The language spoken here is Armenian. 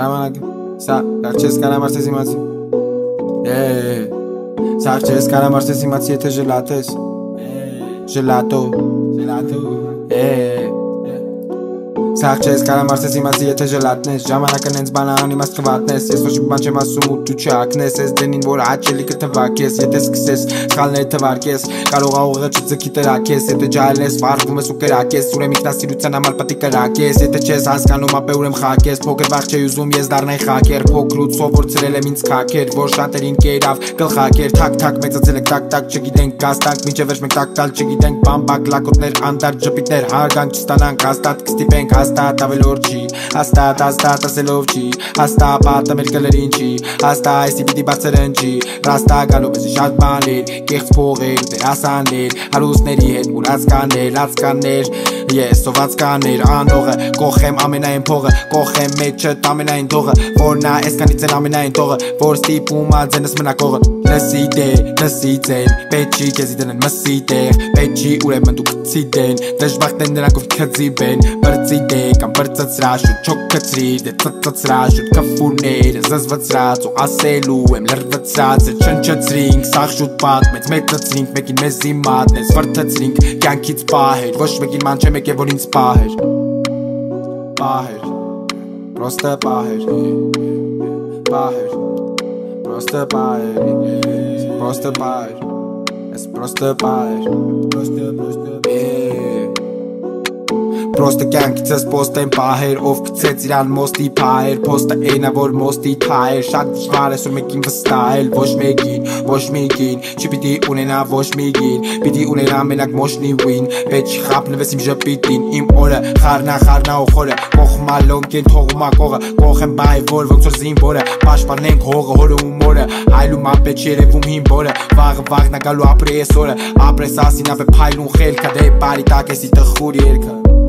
ժամանակ Սաղ չես կարամ արսես իմացի Սաղ չես կարամ արսես իմացի եթե ժլատես Ժլատո Սաղ չես կարամ արսես իմացի եթե ժլատնես Ժամանակը նենց բանահան իմաց թվատնես Ես ոչ մի բան չեմ ասում ու դու չակնես Ես դենին որ հաճելիքը թվակես Եթե սկսես խալներ թվարկես Կարող աղողը չձգի տրակես Եթե ջահել ես վարվում ես ու կրակես Ուրեմ ինքնասիրության համար պտի կրակես Եթե չես հասկանում ապե ուրեմ խակես Փոքր վաղ չի ուզում ես դառնայի խակեր Փոքրուց սովորցրել եմ ինձ քակեր Որ շատերին կերավ գլխակեր Թակ-թակ մեծացել ենք տակ-տակ չգիտենք գաստանք Մինչև վերջ մենք տակ տալ չգիտենք բամբակ լակոտներ անդար ջպիտներ Հարգանք չստանանք հաստատ կստիպենք Հաստատ ավելորդ չի Հաստատ ասելով չի Հաստատ պատը մեր կլերին չի Հաստատ այսի պիտի բարձր ընջի Ռաստա գալով էսի շատ բաներ Կեղծ փողեր ու դերասաններ Հարուստների հետ ացկաններ Ես սովածկաներ անողը Կողեմ ամենայն փողը Կողեմ մեջդ ամենայն թողը Որ նա էսկանից էլ ամենայն թողը Որ ստիպում ածենս մնակողը Լսի ձեն Պետ չի կեզի դնեն մսի տեղ Պետ չի ուրեմն դու կծի դեն Դժբախտեն նրանքով կծի բեն Բրծի դե կամ բրծծրա շուտ չոք կծրիր Դե ծծծրա շուտ կֆուրներ Զզվծրած ու ասելու եմ լրվծրած է չնչծրինք Սաղ շուտ պատմեց մեծծրինք Մեկին մեզի մատնես վրդծրինք Կյանքից պահեր Ոչ մեկին ման չեմ եկե որ ինձ պահեր Պահեր Պրոստը պահեր Պահեր Պրոստը պահեր Պրոստը պահեր Ես պրոստը պահեր Պրոստը կյանքիցս պոստ եմ պահեր Ով գծեց իրան մոստի պահեր Պոստը էնա որ մոստի թահեր Շատ դժվար ես որ մեկին վստահել Ոչ մեկին Չպիտի ունենա ոչ մեկին Պիտի ունենա մենակ մոշնի վին Պետք չի խապնվես իմ ժպիտին Իմ օրը խառնա ու խորը Կողմալոնք են թողումա կողը Կող եմ բայ որ ոնց որ զինվորը Պաշտպանենք հողը հորը ու մորը Այլում ապե չերևում հինբորը Վաղն ագալու ապրե ես օրը Ապրես ասին ապե փայլուն խելքը Դե բարի տակ եսի տխուր երկը